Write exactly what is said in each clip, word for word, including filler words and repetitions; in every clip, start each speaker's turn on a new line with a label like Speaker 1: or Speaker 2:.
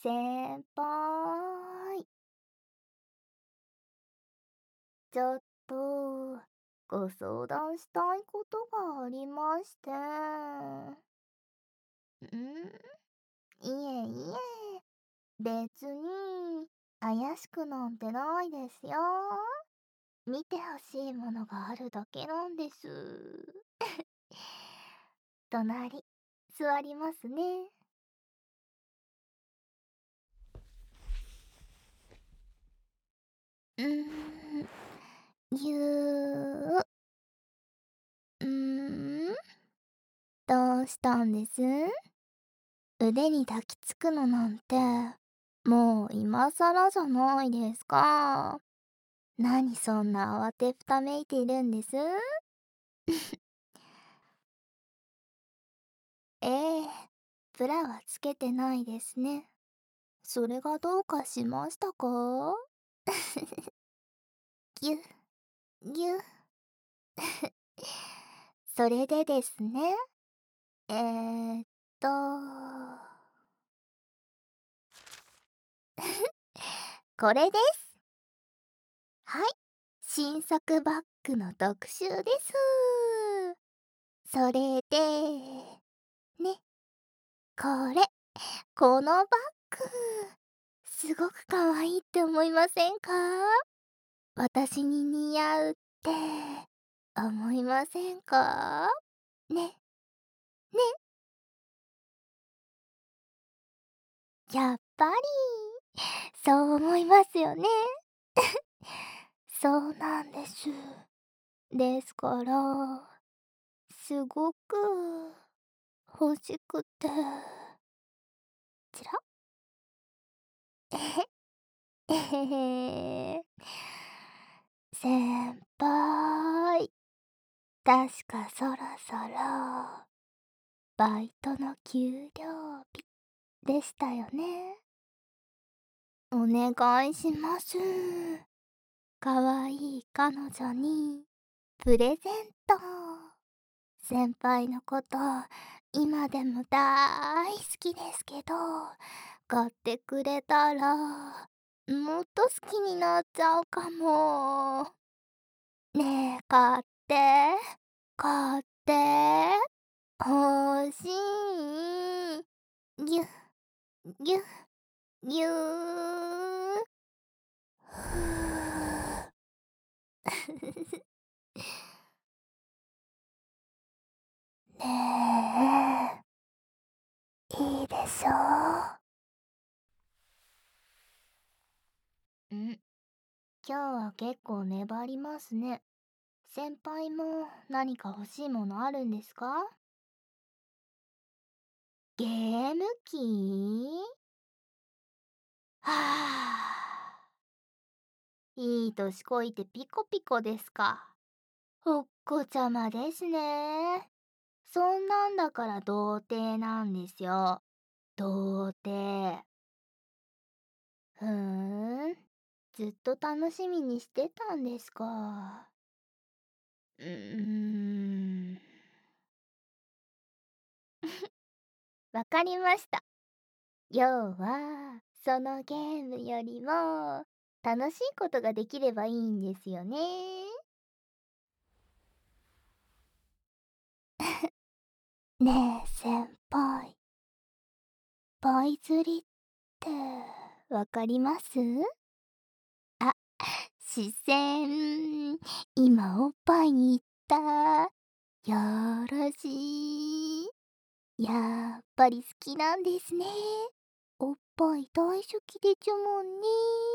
Speaker 1: 先輩、ちょっと、ご相談したいことがありまして。んいえいえ、別に、怪しくなんてないですよ。見てほしいものがあるだけなんです。隣、座りますね。うーん、ぎゅー。うーん、どうしたんです？腕に抱きつくのなんて、もう今更じゃないですか。何そんな慌てふためいているんです？ええ、ブラはつけてないですね。それがどうかしましたか？ぎゅ、ぎゅ。それでですね、えーっと、これです。はい、新作バッグの特集です。それで、ね、これ、このバッグ、すごく可愛いって思いませんか？私に似合うって思いませんか？ね、ね、やっぱり、そう思いますよね。そうなんです。ですから、すごく欲しくて、ちらえへ、えへへ。先輩、確かそろそろ、バイトの給料日でしたよね。お願いします。かわいい彼女に、プレゼント。先輩のこと、今でも大好きですけど、買ってくれたら、もっと好きになっちゃうかも。ねえ、買って、買って、欲しい。ぎゅ、ぎゅ、ぎゅー。ふぅ。ねえ、いいでしょう。ん、今日は結構粘りますね。先輩も何か欲しいものあるんですか？ゲーム機？はあ。いい年こいてピコピコですか。おっこちゃまですね。そんなんだから童貞なんですよ。童貞。ふーん。ずっと楽しみにしてたんですか。うーん。わかりました。要は、そのゲームよりも、楽しいことができればいいんですよね。ねえ、先輩。パイ釣りってわかります？あ、視線、今おっぱいに行った。よろしい。やっぱり好きなんですね。おっぱい大好きでちゅもんね。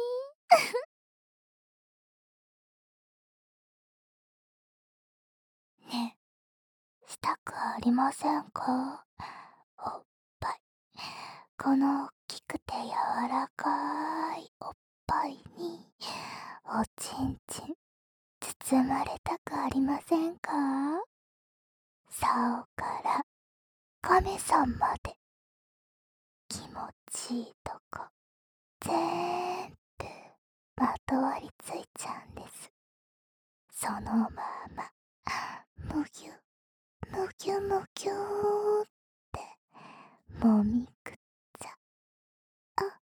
Speaker 1: ね、したくありませんか？おっぱい。この大きくて柔らかいおっぱいに、おちんちん、包まれたくありませんか？竿から亀さんまで、気持ちいいとこ、ぜーんぶまとわりついちゃうんです。そのまま、むぎゅ、むぎゅむぎゅーって、もみくっちゃ。あ、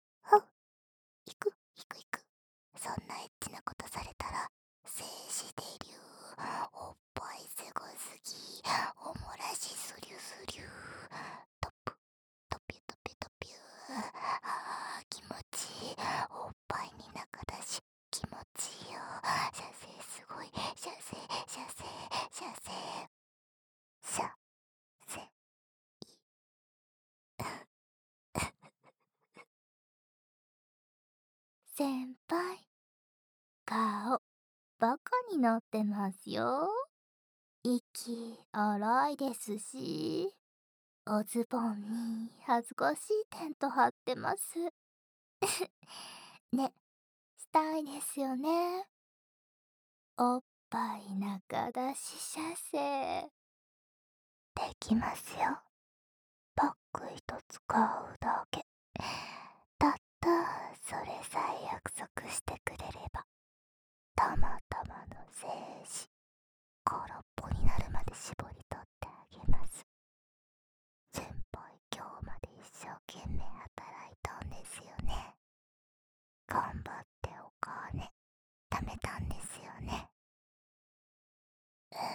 Speaker 1: してる。おっぱいすごすぎ。おもらしすりゅすりゅ。トップ、トピュトピュトピュ。あー気持ちいい。おっぱいに中だし気持ちいいよ。射精すごい。射精、射精、射精。射精。先輩、顔、バカになってますよ。息荒いですし、おズボンに恥ずかしいテント張ってます。ね、したいですよね。おっぱい中出し射精。できますよ。パック一つ買うだけ。たったそれさえ約束してくれれば、たまたまの精子、空っぽになるまで絞り取ってあげます。先輩、今日まで一生懸命働いたんですよね。頑張ってお金貯めたんですよね。うんうん。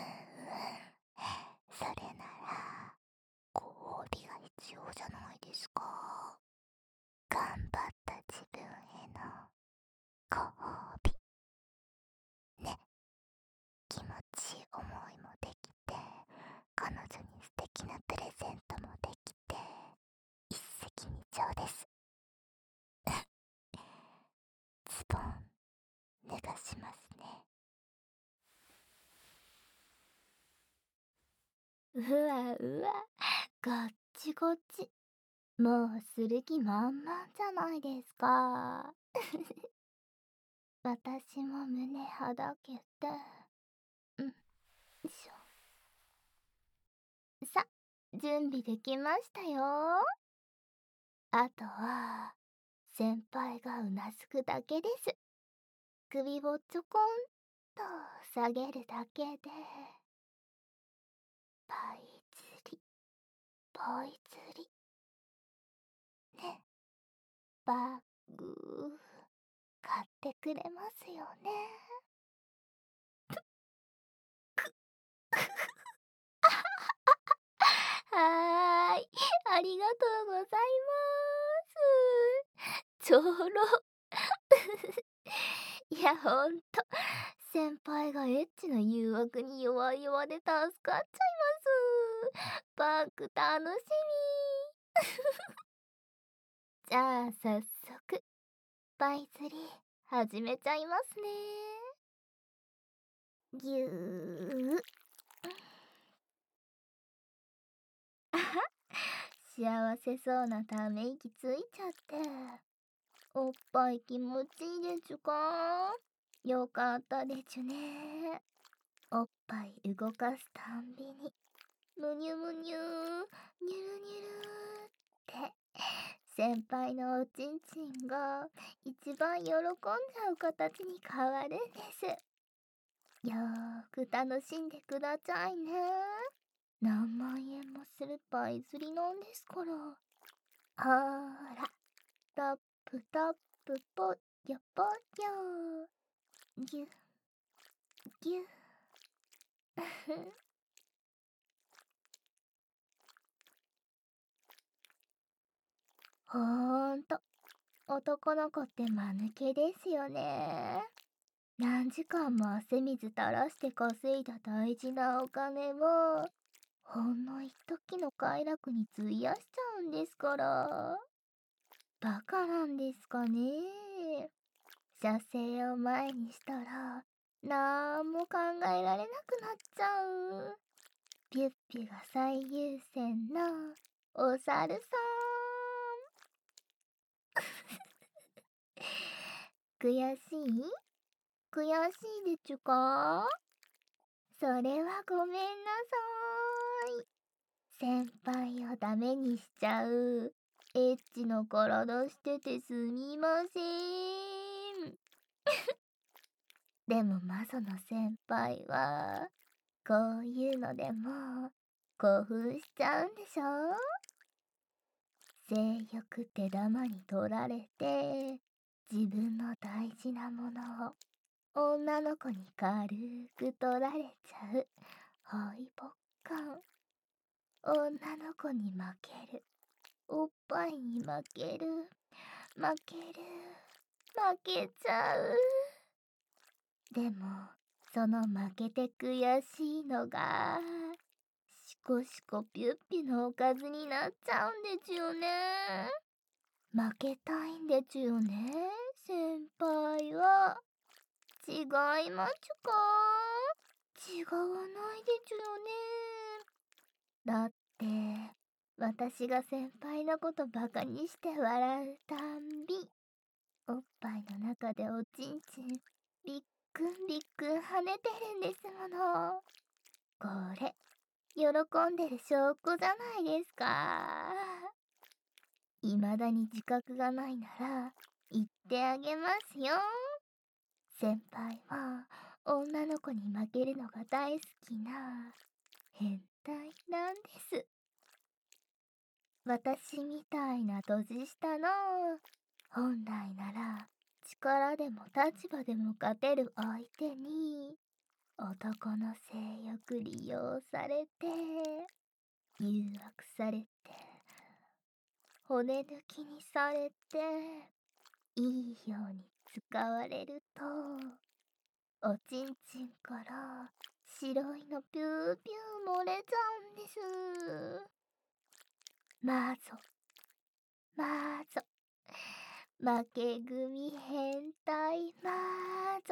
Speaker 1: それならご褒美が必要じゃないですか。頑張った自分へのご褒美ね。気持ちいい思いもできて、彼女に素敵なプレゼントもできて、一石二鳥です。ズボン脱がしますね。うわうわ、ガッチゴチ。もうする気満々じゃないですか。私も胸はだけて。うん、よいしょ。さ、準備できましたよ。あとは、先輩がうなずくだけです。首をちょこんと下げるだけで。パイ釣り、パイ釣り。ね、バッグ、買ってくれますよね。はーい、ありがとうございます。ちょろ。いや、ほんと、先輩がエッチの誘惑に弱々で助かっちゃいます。バッグ楽しみ。じゃあ、早速、パイ釣り、始めちゃいますね。ぎゅー。あは、幸せそうなため息ついちゃって。おっぱい気持ちいいでちゅか？よかったでちゅね。おっぱい動かすたんびに、むにゅむにゅー、にゅるにゅるーって、先輩のおちんちんが一番喜んじゃう形に変わるんです。よーく楽しんでくださいね。何万円もするパイ釣りなんですから。ほーら、タップタップぽよぽよ。ぎゅ、ぎゅ。ほーんと、男の子って間抜けですよね。何時間も汗水垂らして稼いだ大事なお金を、ほんの一時の快楽に費やしちゃうんですから。バカなんですかね。射精を前にしたら、なんも考えられなくなっちゃう。ピュッピュが最優先のお猿さん。悔しい悔しいでちゅか？それはごめんなさい。先輩をダメにしちゃう。エッチの体しててすみません。でもマゾの先輩は、こういうのでも興奮しちゃうんでしょ？性欲ってダマに取られて、自分の大事なものを女の子に軽く取られちゃう敗北感。女の子に負ける。おっぱいに負ける。負ける。負けちゃう。でも、その負けて悔しいのが、シコシコピュッピュのおかずになっちゃうんでちゅよね。負けたいんでちゅよね、先輩は。違いまちゅか？違わないでちゅよね。だって、私が先輩のことバカにして笑うたんび、おっぱいの中でおちんちん、びっくんびっくん跳ねてるんですもの。これ、喜んでる証拠じゃないですか。未だに自覚がないなら、言ってあげますよ。先輩は、女の子に負けるのが大好きな、変態なんです。私みたいな年下の、本来なら力でも立場でも勝てる相手に、男の性欲利用されて、誘惑されて、骨抜きにされて、いいように使われると、おちんちんから白いのピューピュー漏れちゃうんです。まぞ、まぞ、負け組変態まぞ。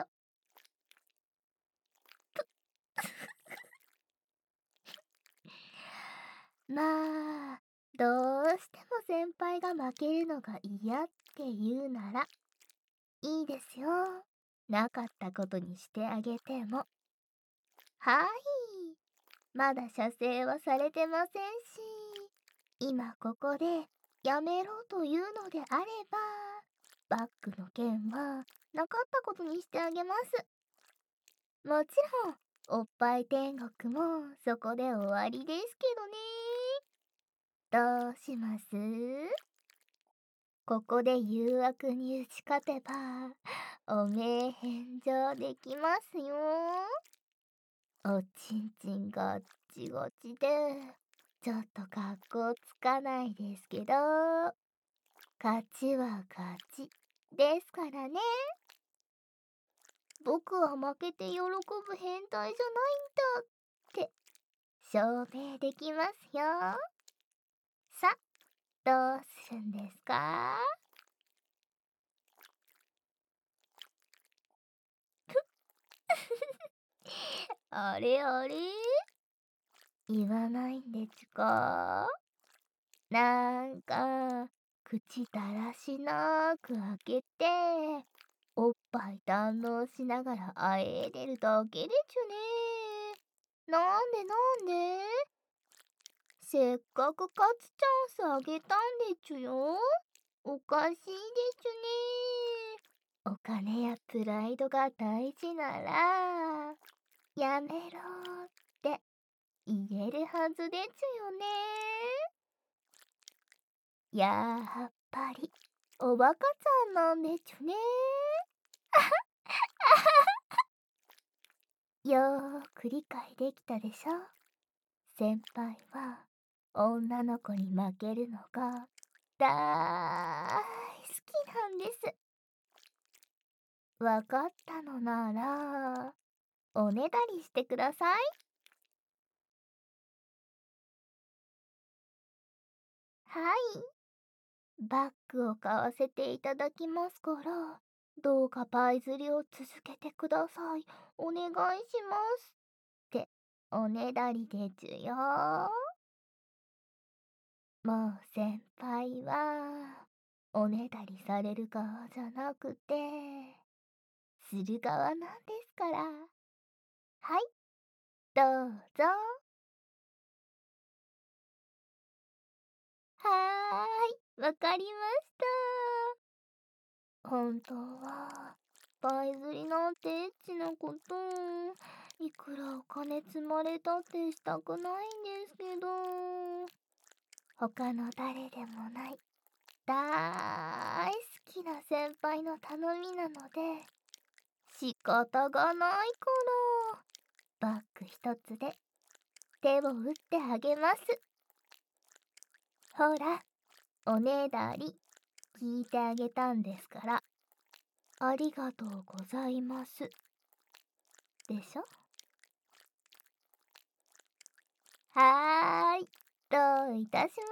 Speaker 1: まあ、どうしても先輩が負けるのが嫌って言うなら、いいですよ。なかったことにしてあげても。はい。まだ射精はされてませんし、今ここでやめろというのであれば、バックの件はなかったことにしてあげます。もちろん、おっぱい天国もそこで終わりですけどね。どうします？ここで誘惑に打ち勝てば、おめえ返上できますよ。おちんちんがっちごちで、ちょっと格好つかないですけど、勝ちは勝ちですからね。僕は負けて喜ぶ変態じゃないんだって証明できますよ。さ、どうするんですか？あれあれ、言わないんでちゅか？なんか、口だらしなく開けて、おっぱい堪能しながらあえいでるだけでちゅね。なんでなんで？せっかく勝つチャンスあげたんでちゅよ。おかしいでちゅね。お金やプライドが大事なら、やめろって言えるはずでちゅよね。やっぱり、おバカちゃんなんでちゅね。よーく理解できたでしょ？先輩は、女の子に負けるのが、だーい好きなんです。わかったのなら、おねだりしてください。はい。バッグを買わせていただきますから、どうかパイ釣りを続けてください。お願いします。って、おねだりでちゅよ。もう先輩は、おねだりされる側じゃなくて、する側なんですから。はい、どうぞ。はーい、わかりました。本当は、パイ釣りなんてエッチなこと、いくらお金積まれたってしたくないんですけど、他の誰でもない、だーい好きな先輩の頼みなので、 仕方がないから、バッグ一つで手を打ってあげます。ほら、おねだり聞いてあげたんですから、ありがとうございます。でしょ。はーい、どういたしまして。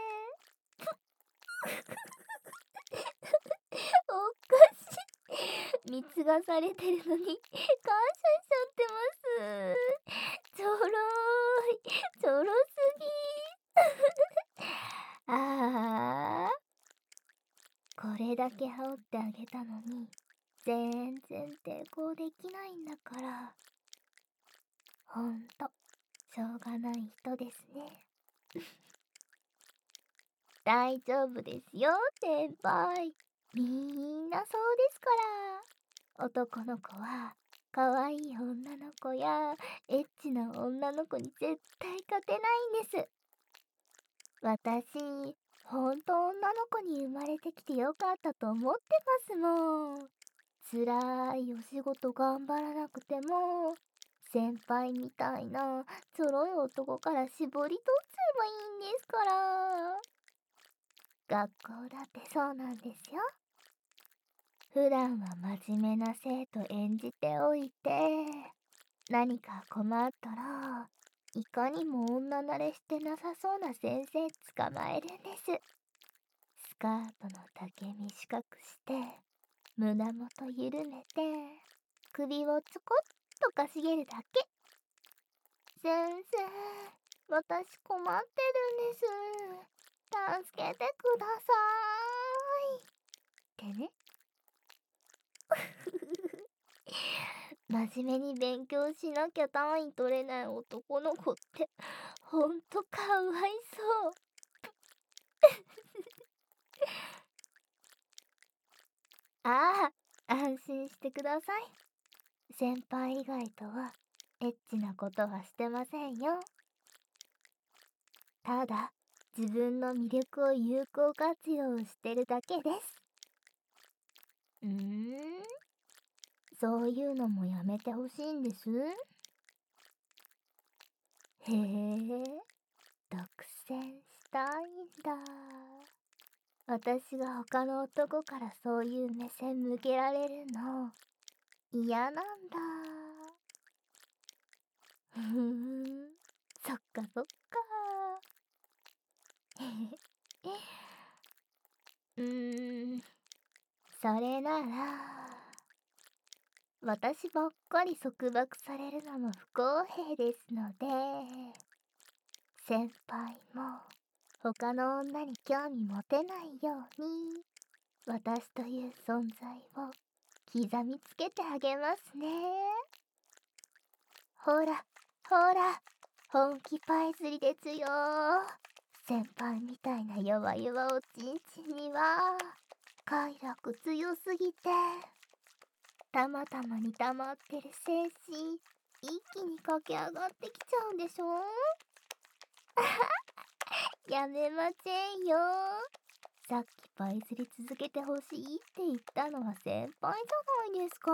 Speaker 1: おかしい。貢がされてるのに感謝しちゃってます。ちょろーい、ちょろすぎ。ああ、これだけ羽織ってあげたのに全然抵抗できないんだから、ほんとしょうがない人ですね。大丈夫ですよ、先輩。みんなそうですから。男の子は可愛い女の子やエッチな女の子に絶対勝てないんです。私、ほんと女の子に生まれてきてよかったと思ってますもん。辛いお仕事頑張らなくても、先輩みたいなちょろい男から絞り取っちゃえばいいんですから。学校だってそうなんですよ。普段は真面目な生徒演じておいて、何か困ったら、いかにも女慣れしてなさそうな先生捕まえるんです。スカートの丈短くして、胸元緩めて、首をちょこっとかしげるだけ。先生、私困ってるんです。助けてくださーい。ってね。真面目に勉強しなきゃ単位取れない男の子ってほんとかわいそう。ああ、安心してください。先輩以外とはエッチなことはしてませんよ。ただ自分の魅力を有効活用してるだけです。うーん、そういうのもやめてほしいんです。へえ、独占したいんだ。私が他の男からそういう目線向けられるの嫌なんだ。ふーん、そっかそっか。うーん、それなら、私ばっかり束縛されるのも不公平ですので、先輩も他の女に興味持てないように、私という存在を刻みつけてあげますね。ほら、ほら、本気パイ釣りですよ。先輩みたいな弱々おちんちんには、快楽強すぎて、たまたまに溜まってる精神、一気に駆け上がってきちゃうんでしょ。やめませんよ。さっきパイ釣り続けてほしいって言ったのは先輩じゃないですか。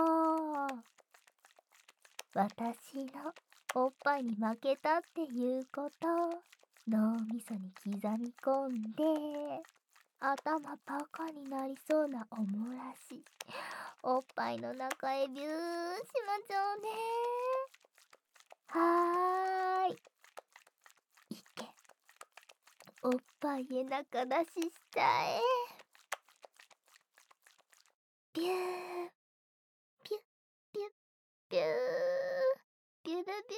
Speaker 1: 私のおっぱいに負けたっていうこと脳みそに刻み込んで、頭バカになりそうなおもらしおっぱいの中へビューしましょうね。はーい、いけ、おっぱいへ中出ししちゃえ。ビューピュッピュッピュービュルビュルビュル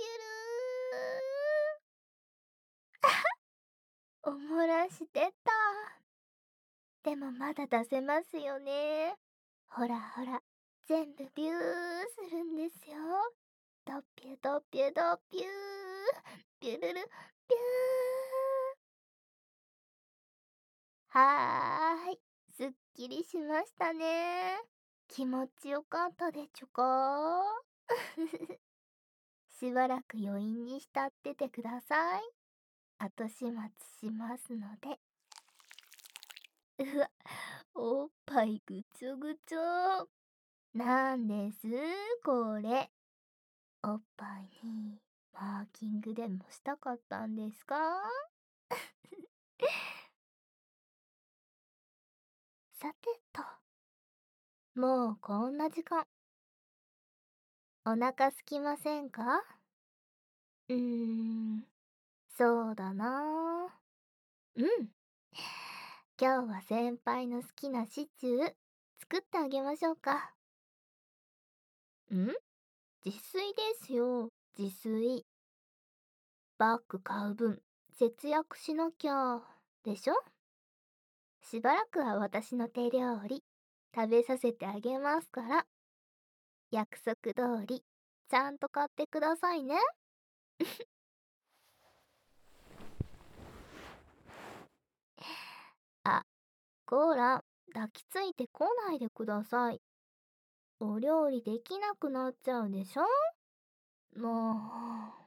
Speaker 1: おもらし出た。でもまだ出せますよね。ほらほら、全部ビューするんですよ。ドピュドピュドピュー、ビュルルビュー。はーい、すっきりしましたね。気持ちよかったでちゅか。しばらく余韻に浸っててください。後始末しますので。うわ、おっぱいぐちょぐちょ。 なんですこれ。おっぱいにマーキングでもしたかったんですか？さてと、もうこんな時間。お腹すきませんか？うーん、そうだな。うん。今日は先輩の好きなシチュー作ってあげましょうか。ん？自炊ですよ、自炊。バッグ買う分、節約しなきゃ、でしょ？しばらくは私の手料理、食べさせてあげますから、約束通り、ちゃんと買ってくださいね。あ、こーら、抱きついてこないでください。お料理できなくなっちゃうでしょ？もう。